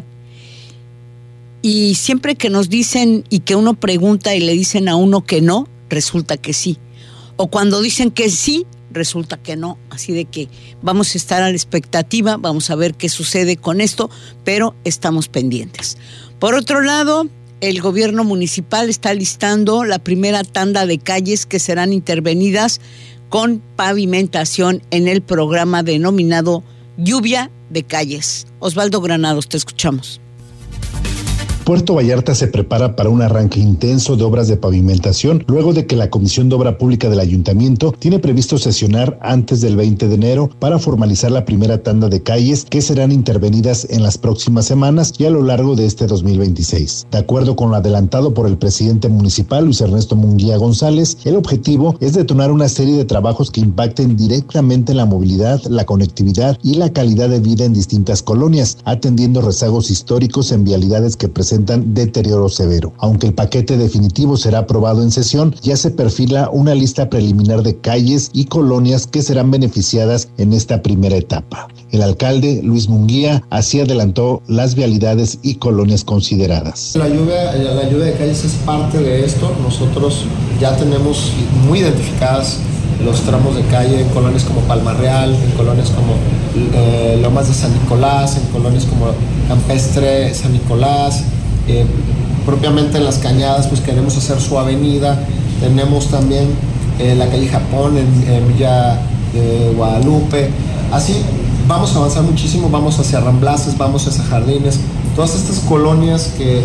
Y siempre que nos dicen y que uno pregunta y le dicen a uno que no, resulta que sí. O cuando dicen que sí, resulta que no. Así de que vamos a estar a la expectativa, vamos a ver qué sucede con esto, pero estamos pendientes. Por otro lado, el gobierno municipal está listando la primera tanda de calles que serán intervenidas con pavimentación en el programa denominado Lluvia de Calles. Osvaldo Granados, te escuchamos. Puerto Vallarta se prepara para un arranque intenso de obras de pavimentación, luego de que la Comisión de Obra Pública del Ayuntamiento tiene previsto sesionar antes del 20 de enero para formalizar la primera tanda de calles que serán intervenidas en las próximas semanas y a lo largo de este 2026. De acuerdo con lo adelantado por el presidente municipal, Luis Ernesto Munguía González, el objetivo es detonar una serie de trabajos que impacten directamente en la movilidad, la conectividad y la calidad de vida en distintas colonias, atendiendo rezagos históricos en vialidades que presentan deterioro severo. Aunque el paquete definitivo será aprobado en sesión, ya se perfila una lista preliminar de calles y colonias que serán beneficiadas en esta primera etapa. El alcalde, Luis Munguía, así adelantó las vialidades y colonias consideradas. La lluvia de calles es parte de esto. Nosotros ya tenemos muy identificadas los tramos de calle en colonias como Palma Real, en colonias como Lomas de San Nicolás, en colonias como Campestre, San Nicolás, propiamente en las Cañadas, pues queremos hacer su avenida. Tenemos también la calle Japón en Villa de Guadalupe. Así vamos a avanzar muchísimo, vamos hacia Ramblaces, vamos hacia Jardines, todas estas colonias que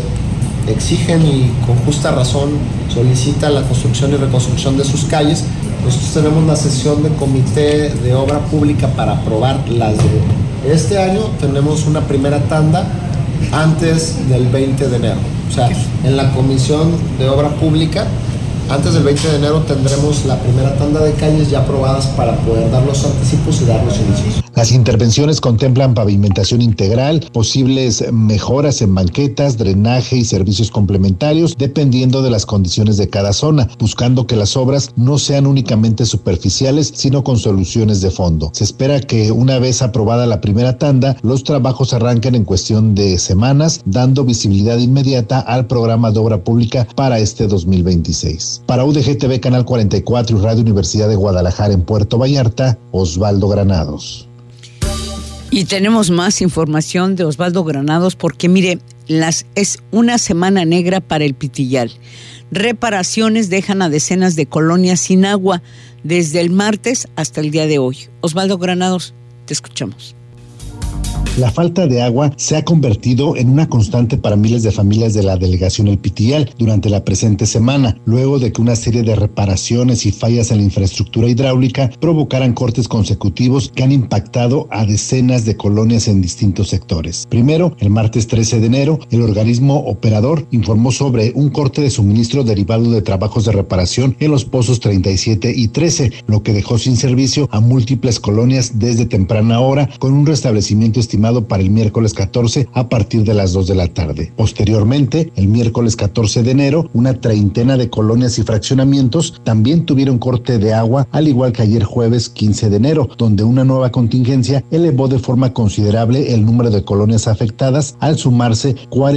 exigen y con justa razón solicitan la construcción y reconstrucción de sus calles. Nosotros tenemos la sesión de comité de obra pública para aprobar las de este año. Tenemos una primera tanda antes del 20 de enero. O sea, en la comisión de obra pública, antes del 20 de enero tendremos la primera tanda de calles ya aprobadas para poder dar los anticipos y dar los inicios. Las intervenciones contemplan pavimentación integral, posibles mejoras en banquetas, drenaje y servicios complementarios, dependiendo de las condiciones de cada zona, buscando que las obras no sean únicamente superficiales, sino con soluciones de fondo. Se espera que una vez aprobada la primera tanda, los trabajos arranquen en cuestión de semanas, dando visibilidad inmediata al programa de obra pública para este 2026. Para UDG TV Canal 44 y Radio Universidad de Guadalajara en Puerto Vallarta, Osvaldo Granados. Y tenemos más información de Osvaldo Granados porque mire, es una semana negra para el Pitillal. Reparaciones dejan a decenas de colonias sin agua desde el martes hasta el día de hoy. Osvaldo Granados, te escuchamos. La falta de agua se ha convertido en una constante para miles de familias de la delegación El Pitillal durante la presente semana, luego de que una serie de reparaciones y fallas en la infraestructura hidráulica provocaran cortes consecutivos que han impactado a decenas de colonias en distintos sectores. Primero, el martes 13 de enero, el organismo operador informó sobre un corte de suministro derivado de trabajos de reparación en los pozos 37 y 13, lo que dejó sin servicio a múltiples colonias desde temprana hora, con un restablecimiento estimado para el miércoles 14 a partir de las 2 de la tarde. Posteriormente, el miércoles 14 de enero, una treintena de colonias y fraccionamientos también tuvieron corte de agua, al igual que ayer jueves 15 de enero, donde una nueva contingencia elevó de forma considerable el número de colonias afectadas, al sumarse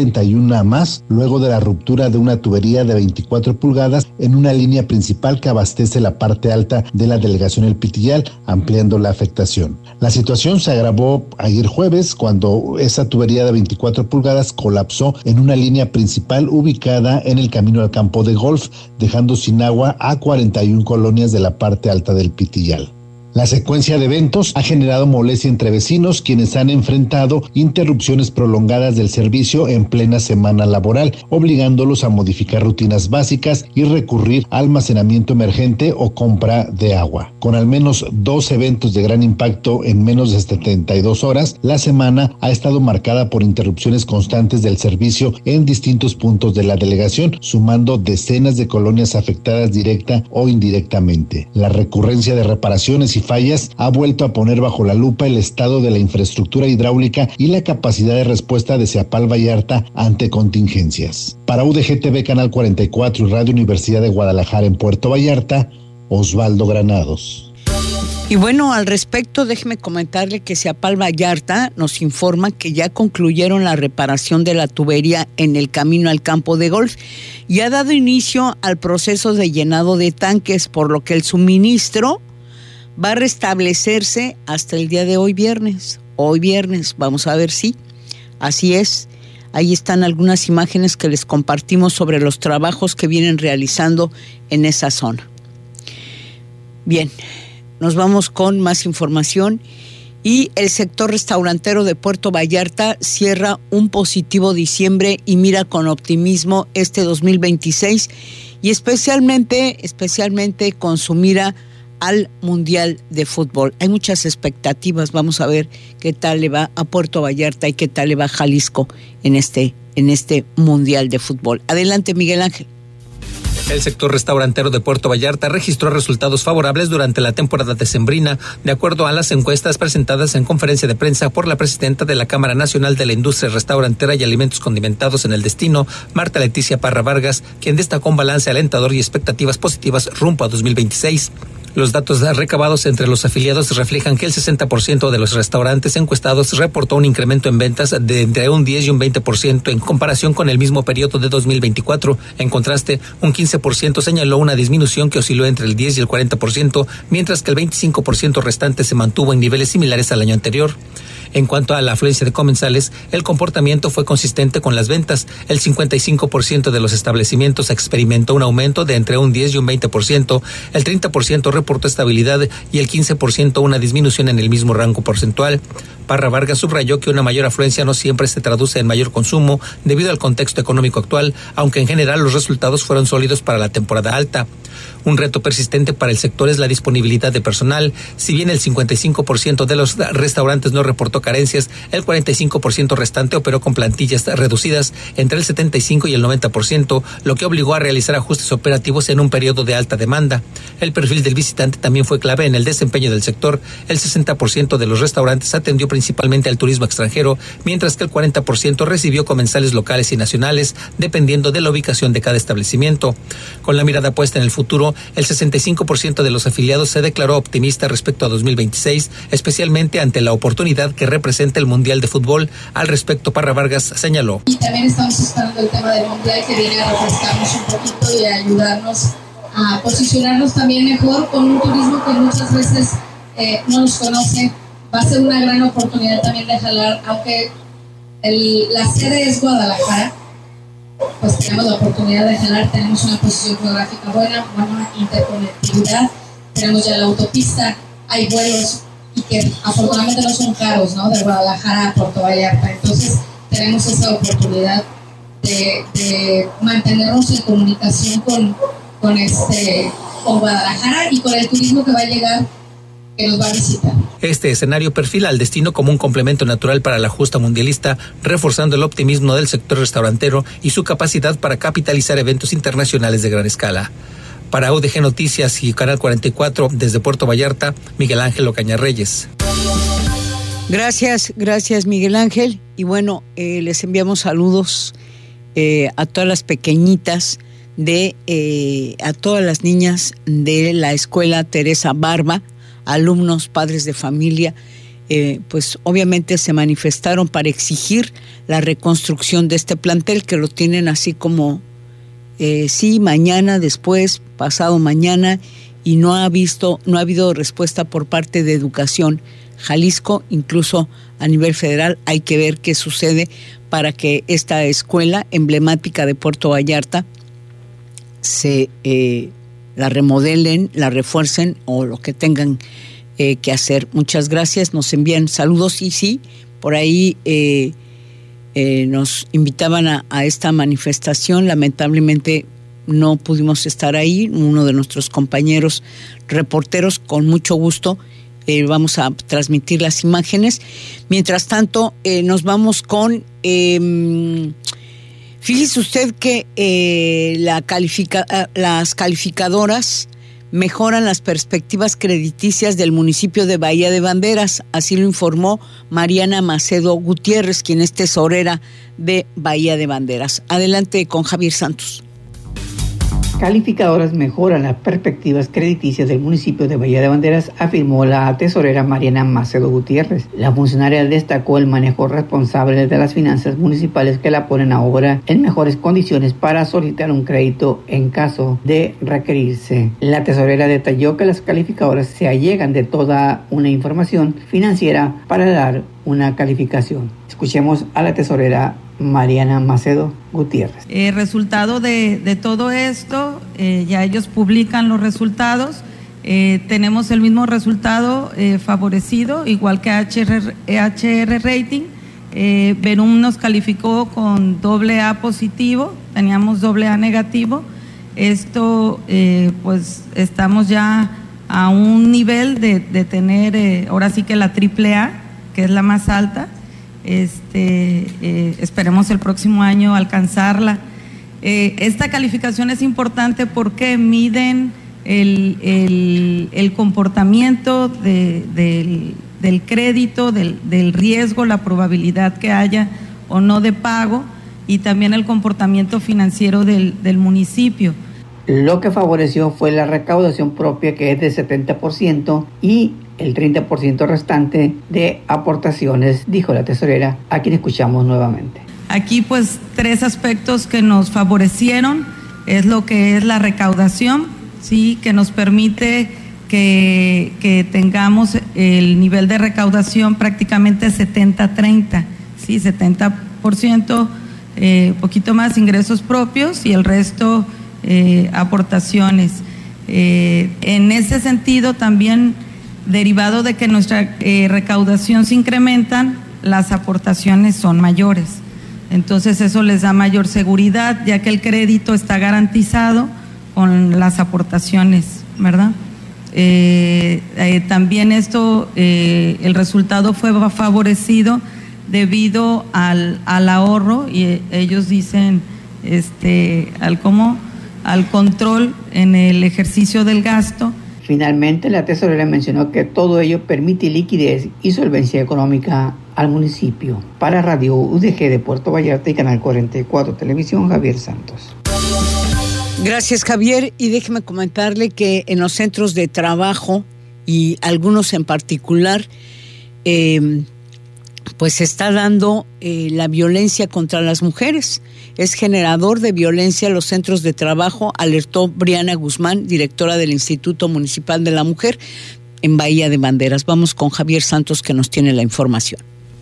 41 más, luego de la ruptura de una tubería de 24 pulgadas en una línea principal que abastece la parte alta de la delegación El Pitillal, ampliando la afectación. La situación se agravó ayer jueves, cuando esa tubería de 24 pulgadas colapsó en una línea principal ubicada en el camino al campo de golf, dejando sin agua a 41 colonias de la parte alta del Pitillal. La secuencia de eventos ha generado molestia entre vecinos, quienes han enfrentado interrupciones prolongadas del servicio en plena semana laboral, obligándolos a modificar rutinas básicas y recurrir a almacenamiento emergente o compra de agua. Con al menos 2 eventos de gran impacto en menos de 72 horas, la semana ha estado marcada por interrupciones constantes del servicio en distintos puntos de la delegación, sumando decenas de colonias afectadas directa o indirectamente. La recurrencia de reparaciones y fallas ha vuelto a poner bajo la lupa el estado de la infraestructura hidráulica y la capacidad de respuesta de Ceapal Vallarta ante contingencias. Para UDG TV Canal 44 y Radio Universidad de Guadalajara en Puerto Vallarta, Osvaldo Granados. Y bueno, al respecto, déjeme comentarle que Ceapal Vallarta nos informa que ya concluyeron la reparación de la tubería en el camino al campo de golf y ha dado inicio al proceso de llenado de tanques, por lo que el suministro va a restablecerse hasta el día de hoy viernes. Hoy viernes, vamos a ver si así es. Ahí están algunas imágenes que les compartimos sobre los trabajos que vienen realizando en esa zona. Bien, nos vamos con más información Y el sector restaurantero de Puerto Vallarta cierra un positivo diciembre y mira con optimismo este 2026 y especialmente con su mira al Mundial de Fútbol. Hay muchas expectativas, vamos a ver qué tal le va a Puerto Vallarta y qué tal le va a Jalisco en este Mundial de Fútbol. Adelante, Miguel Ángel. El sector restaurantero de Puerto Vallarta registró resultados favorables durante la temporada decembrina, de acuerdo a las encuestas presentadas en conferencia de prensa por la presidenta de la Cámara Nacional de la Industria Restaurantera y Alimentos Condimentados en el Destino, Marta Leticia Parra Vargas, quien destacó un balance alentador y expectativas positivas rumbo a 2026. Los datos recabados entre los afiliados reflejan que el 60% de los restaurantes encuestados reportó un incremento en ventas de entre un 10 y un 20% en comparación con el mismo periodo de 2024. En contraste, un 15% señaló una disminución que osciló entre el 10 y el 40%, mientras que el 25% restante se mantuvo en niveles similares al año anterior. En cuanto a la afluencia de comensales, el comportamiento fue consistente con las ventas. El 55% de los establecimientos experimentó un aumento de entre un 10 y un 20%, el 30% reportó estabilidad y el 15% una disminución en el mismo rango porcentual. Parra Vargas subrayó que una mayor afluencia no siempre se traduce en mayor consumo debido al contexto económico actual, aunque en general los resultados fueron sólidos para la temporada alta. Un reto persistente para el sector es la disponibilidad de personal. Si bien el 55% de los restaurantes no reportó carencias, el 45% restante operó con plantillas reducidas entre el 75 y el 90%, lo que obligó a realizar ajustes operativos en un periodo de alta demanda. El perfil del visitante también fue clave en el desempeño del sector. El 60% de los restaurantes atendió principalmente al turismo extranjero, mientras que el 40% recibió comensales locales y nacionales, dependiendo de la ubicación de cada establecimiento. Con la mirada puesta en el futuro, el 65% de los afiliados se declaró optimista respecto a 2026, especialmente ante la oportunidad que representa el Mundial de Fútbol. Al respecto, Parra Vargas señaló. Y también estamos esperando el tema del Mundial, que viene a refrescarnos un poquito y a ayudarnos a posicionarnos también mejor con un turismo que muchas veces no nos conoce. Va a ser una gran oportunidad también de jalar, aunque la sede es Guadalajara, pues tenemos la oportunidad de jalar, tenemos una posición geográfica buena interconectividad, tenemos ya la autopista, hay vuelos y que afortunadamente no son caros, ¿no? De Guadalajara a Puerto Vallarta. Entonces tenemos esa oportunidad de mantenernos en comunicación con Guadalajara y con el turismo que va a llegar, que nos va a visitar. Este escenario perfila al destino como un complemento natural para la justa mundialista, reforzando el optimismo del sector restaurantero y su capacidad para capitalizar eventos internacionales de gran escala. Para UDG Noticias y Canal 44, desde Puerto Vallarta, Miguel Ángel Ocaña Reyes. Gracias Miguel Ángel. Y bueno, les enviamos saludos a todas las pequeñitas a todas las niñas de la escuela Teresa Barba, alumnos, padres de familia, pues obviamente se manifestaron para exigir la reconstrucción de este plantel, que lo tienen así como sí, mañana, después, pasado mañana, y no ha habido respuesta por parte de Educación Jalisco. Incluso a nivel federal hay que ver qué sucede para que esta escuela emblemática de Puerto Vallarta se la remodelen, la refuercen o lo que tengan que hacer. Muchas gracias, nos envían saludos y sí, por ahí nos invitaban a esta manifestación. Lamentablemente no pudimos estar ahí, uno de nuestros compañeros reporteros, con mucho gusto vamos a transmitir las imágenes. Mientras tanto, nos vamos con... fíjese usted que las calificadoras mejoran las perspectivas crediticias del municipio de Bahía de Banderas. Así lo informó Mariana Macedo Gutiérrez, quien es tesorera de Bahía de Banderas. Adelante con Javier Santos. Calificadoras mejoran las perspectivas crediticias del municipio de Bahía de Banderas, afirmó la tesorera Mariana Macedo Gutiérrez. La funcionaria destacó el manejo responsable de las finanzas municipales que la ponen ahora en mejores condiciones para solicitar un crédito en caso de requerirse. La tesorera detalló que las calificadoras se allegan de toda una información financiera para dar una calificación. Escuchemos a la tesorera Mariana Macedo Gutiérrez. Resultado de todo esto, ya ellos publican los resultados tenemos el mismo resultado favorecido, igual que HR Rating. Verum nos calificó con AA positivo, teníamos AA negativo. Esto, pues estamos ya a un nivel de tener ahora sí que la AAA, que es la más alta. Esperemos el próximo año alcanzarla. Esta calificación es importante porque miden el comportamiento del crédito, del riesgo, la probabilidad que haya o no de pago, y también el comportamiento financiero del municipio. Lo que favoreció fue la recaudación propia, que es de 70%, y el 30% restante de aportaciones, dijo la tesorera, a quien escuchamos nuevamente. Aquí pues 3 aspectos que nos favorecieron, es lo que es la recaudación, sí, que nos permite que tengamos el nivel de recaudación prácticamente 70-30, sí, 70%, poquito más ingresos propios y el resto aportaciones. En ese sentido también, derivado de que nuestra recaudación se incrementan, las aportaciones son mayores. Entonces eso les da mayor seguridad, ya que el crédito está garantizado con las aportaciones, ¿verdad? También esto, el resultado fue favorecido debido al ahorro, y ellos dicen al control en el ejercicio del gasto. Finalmente, la tesorera mencionó que todo ello permite liquidez y solvencia económica al municipio. Para Radio UDG de Puerto Vallarta y Canal 44 Televisión, Javier Santos. Gracias, Javier, y déjeme comentarle que en los centros de trabajo, y algunos en particular, pues se está dando la violencia contra las mujeres. Es generador de violencia en los centros de trabajo, alertó Briana Guzmán, directora del Instituto Municipal de la Mujer en Bahía de Banderas. Vamos con Javier Santos, que nos tiene la información.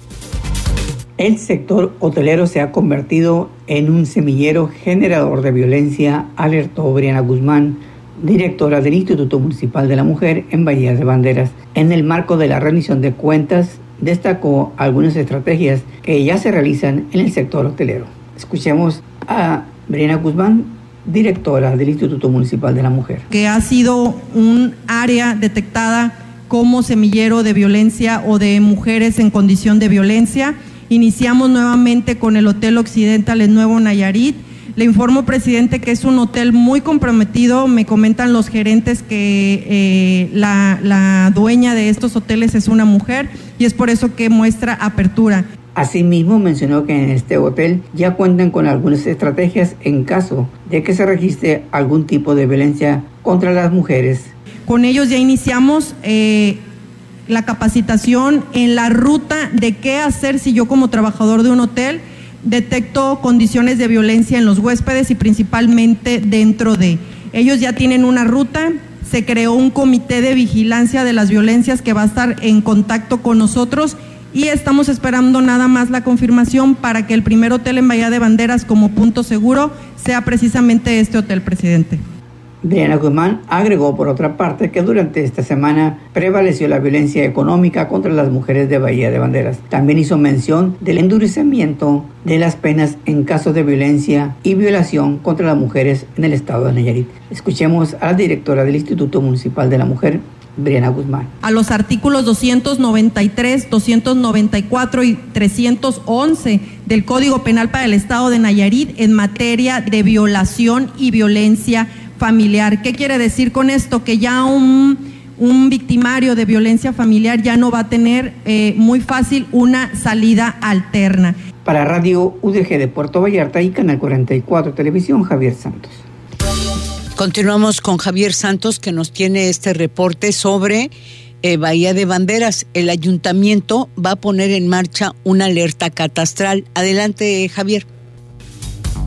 El sector hotelero se ha convertido en un semillero generador de violencia, alertó Briana Guzmán, directora del Instituto Municipal de la Mujer en Bahía de Banderas. En el marco de la rendición de cuentas, destacó algunas estrategias que ya se realizan en el sector hotelero. Escuchemos a Briana Guzmán, directora del Instituto Municipal de la Mujer. Que ha sido un área detectada como semillero de violencia o de mujeres en condición de violencia. Iniciamos nuevamente con el Hotel Occidental en Nuevo Nayarit. Le informo, presidente, que es un hotel muy comprometido. Me comentan los gerentes que la dueña de estos hoteles es una mujer, y es por eso que muestra apertura. Asimismo, mencionó que en este hotel ya cuentan con algunas estrategias en caso de que se registre algún tipo de violencia contra las mujeres. Con ellos ya iniciamos la capacitación en la ruta de qué hacer si yo, como trabajador de un hotel, detecto condiciones de violencia en los huéspedes y principalmente dentro de. Ellos ya tienen una ruta, se creó un comité de vigilancia de las violencias que va a estar en contacto con nosotros, y estamos esperando nada más la confirmación para que el primer hotel en Bahía de Banderas como punto seguro sea precisamente este hotel, presidente. Briana Guzmán agregó, por otra parte, que durante esta semana prevaleció la violencia económica contra las mujeres de Bahía de Banderas. También hizo mención del endurecimiento de las penas en casos de violencia y violación contra las mujeres en el estado de Nayarit. Escuchemos a la directora del Instituto Municipal de la Mujer, Briana Guzmán. A los artículos 293, 294 y 311 del Código Penal para el Estado de Nayarit en materia de violación y violencia familiar. ¿Qué quiere decir con esto? Que ya un victimario de violencia familiar ya no va a tener muy fácil una salida alterna. Para Radio UDG de Puerto Vallarta y Canal 44 Televisión, Javier Santos. Continuamos con Javier Santos, que nos tiene este reporte sobre Bahía de Banderas. El ayuntamiento va a poner en marcha una alerta catastral. Adelante, Javier.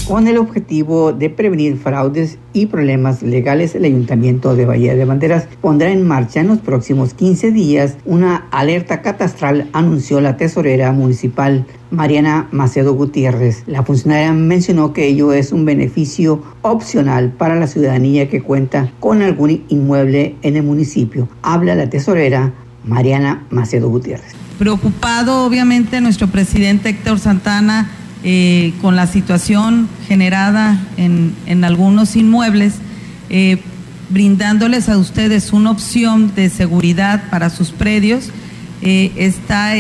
Con el objetivo de prevenir fraudes y problemas legales, el Ayuntamiento de Bahía de Banderas pondrá en marcha en los próximos 15 días una alerta catastral, anunció la tesorera municipal Mariana Macedo Gutiérrez. La funcionaria mencionó que ello es un beneficio opcional para la ciudadanía que cuenta con algún inmueble en el municipio. Habla la tesorera Mariana Macedo Gutiérrez. Preocupado, obviamente, nuestro presidente Héctor Santana con la situación generada en algunos inmuebles, brindándoles a ustedes una opción de seguridad para sus predios, está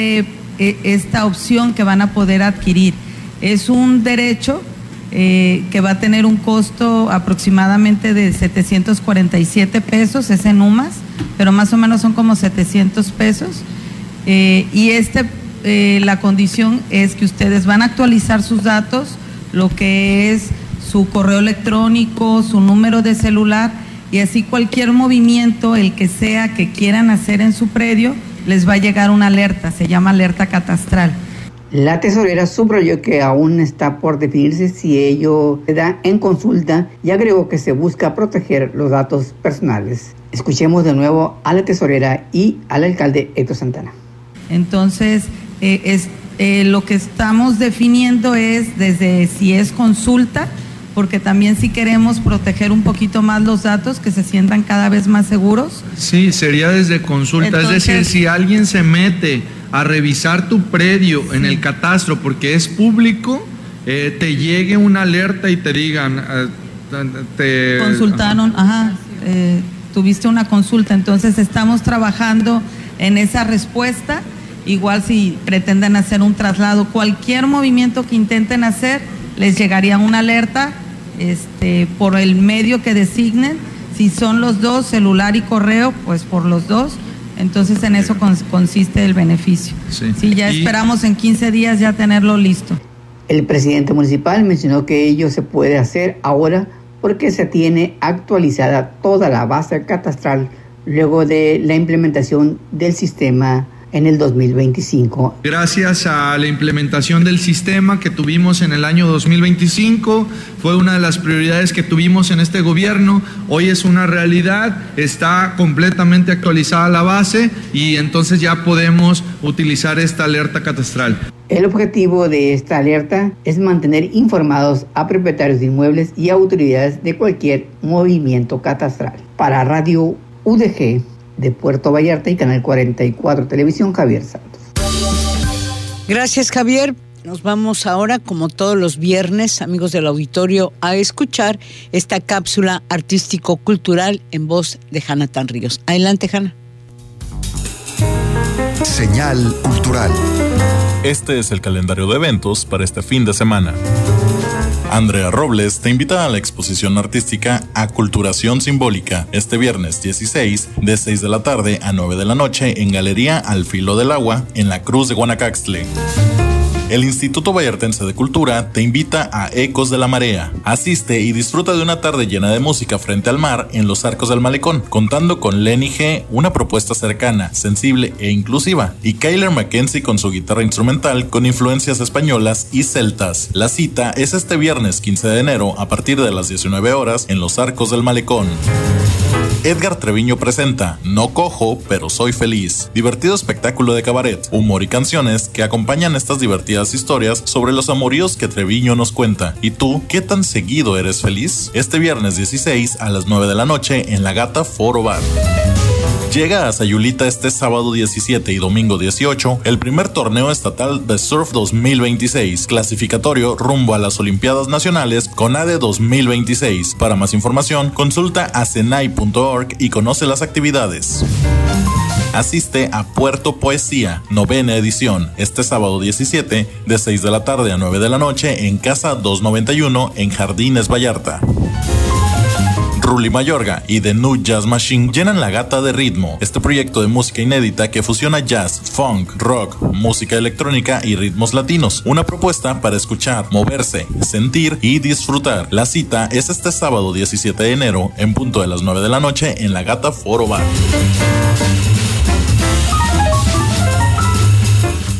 esta opción que van a poder adquirir. Es un derecho que va a tener un costo aproximadamente de 747 pesos, es en UMAS, pero más o menos son como 700 pesos. Y la condición es que ustedes van a actualizar sus datos, lo que es su correo electrónico, su número de celular, y así cualquier movimiento, el que sea que quieran hacer en su predio, les va a llegar una alerta, se llama alerta catastral. La tesorera subrayó que aún está por definirse si ello se da en consulta y agregó que se busca proteger los datos personales. Escuchemos de nuevo a la tesorera y al alcalde Héctor Santana. Entonces, lo que estamos definiendo es desde si es consulta, porque también si queremos proteger un poquito más los datos, que se sientan cada vez más seguros. Sí, sería desde consulta. Entonces, es decir, si alguien se mete a revisar tu predio en el catastro porque es público, te llegue una alerta y te digan, te consultaron, tuviste una consulta. Entonces estamos trabajando en esa respuesta. Igual si pretenden hacer un traslado, cualquier movimiento que intenten hacer, les llegaría una alerta por el medio que designen. Si son los dos, celular y correo, pues por los dos. Entonces en eso consiste el beneficio. Sí, ya esperamos en 15 días ya tenerlo listo. El presidente municipal mencionó que ello se puede hacer ahora porque se tiene actualizada toda la base catastral luego de la implementación del sistema en el 2025. Gracias a la implementación del sistema que tuvimos en el año 2025, fue una de las prioridades que tuvimos en este gobierno. Hoy es una realidad, está completamente actualizada la base y entonces ya podemos utilizar esta alerta catastral. El objetivo de esta alerta es mantener informados a propietarios de inmuebles y autoridades de cualquier movimiento catastral. Para Radio UDG de Puerto Vallarta y Canal 44 Televisión, Javier Santos. Gracias, Javier. Nos vamos ahora, como todos los viernes, amigos del auditorio, a escuchar esta cápsula artístico-cultural en voz de Jonathan Ríos. Adelante, Jana. Señal cultural. Este es el calendario de eventos para este fin de semana. Andrea Robles te invita a la exposición artística Aculturación Simbólica este viernes 16 de 6 de la tarde a 9 de la noche en Galería Al Filo del Agua en la Cruz de Guanacaxtle. El Instituto Vallartense de Cultura te invita a Ecos de la Marea. Asiste y disfruta de una tarde llena de música frente al mar en los Arcos del Malecón, contando con Lenny G, una propuesta cercana, sensible e inclusiva, y Kyler Mackenzie con su guitarra instrumental con influencias españolas y celtas. La cita es este viernes 15 de enero a partir de las 19 horas en los Arcos del Malecón. Edgar Treviño presenta No cojo, pero soy feliz. Divertido espectáculo de cabaret, humor y canciones que acompañan estas divertidas historias sobre los amoríos que Treviño nos cuenta. ¿Y tú, qué tan seguido eres feliz? Este viernes 16 a las 9 de la noche en La Gata Foro Bar. Llega a Sayulita este sábado 17 y domingo 18 el primer torneo estatal de Surf 2026, clasificatorio rumbo a las Olimpiadas Nacionales CONADE 2026. Para más información, consulta acenay.org y conoce las actividades. Asiste a Puerto Poesía, 9ª edición, este sábado 17, de 6 de la tarde a 9 de la noche en Casa 291 en Jardines Vallarta. Ruli Mayorga y The New Jazz Machine llenan La Gata de Ritmo, este proyecto de música inédita que fusiona jazz, funk, rock, música electrónica y ritmos latinos. Una propuesta para escuchar, moverse, sentir y disfrutar. La cita es este sábado 17 de enero en punto de las 9 de la noche en La Gata Foro Bar.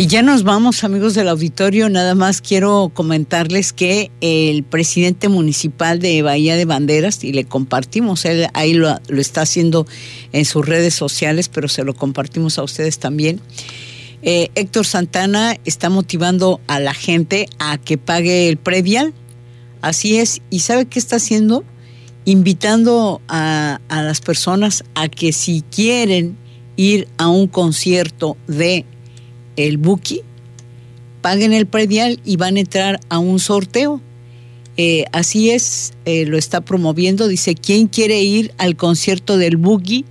Y ya nos vamos, amigos del auditorio. Nada más quiero comentarles que el presidente municipal de Bahía de Banderas, y le compartimos, él ahí lo está haciendo en sus redes sociales, pero se lo compartimos a ustedes también. Héctor Santana está motivando a la gente a que pague el predial. Así es. ¿Y sabe qué está haciendo? Invitando a las personas a que si quieren ir a un concierto de el Buki, paguen el predial y van a entrar a un sorteo. Así es, lo está promoviendo. Dice, ¿quién quiere ir al concierto del Buki,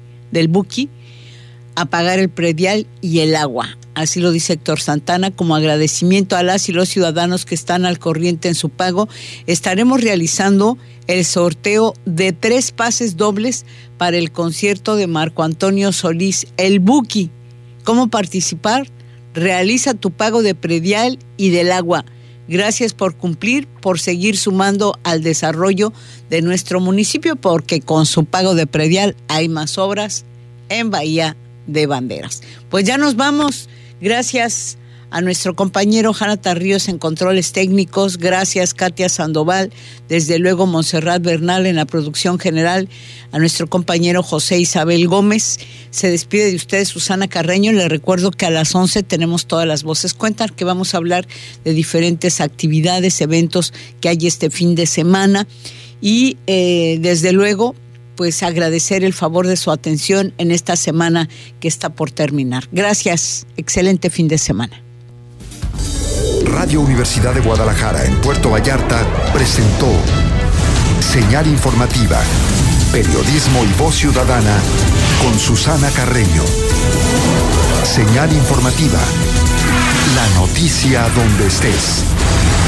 a pagar el predial y el agua? Así lo dice Héctor Santana. Como agradecimiento a las y los ciudadanos que están al corriente en su pago, estaremos realizando el sorteo de 3 pases dobles para el concierto de Marco Antonio Solís, el Buki. ¿Cómo participar? Realiza tu pago de predial y del agua. Gracias por cumplir, por seguir sumando al desarrollo de nuestro municipio, porque con su pago de predial hay más obras en Bahía de Banderas. Pues ya nos vamos. Gracias a nuestro compañero Jonathan Ríos en controles técnicos. Gracias Katia Sandoval. Desde luego Montserrat Bernal en la producción general. A nuestro compañero José Isabel Gómez. Se despide de ustedes Susana Carreño. Les recuerdo que a las 11 tenemos Todas las Voces Cuentan, que vamos a hablar de diferentes actividades, eventos que hay este fin de semana. Y desde luego, pues agradecer el favor de su atención en esta semana que está por terminar. Gracias. Excelente fin de semana. Radio Universidad de Guadalajara en Puerto Vallarta presentó Señal Informativa, Periodismo y Voz Ciudadana con Susana Carreño. Señal Informativa, la noticia donde estés.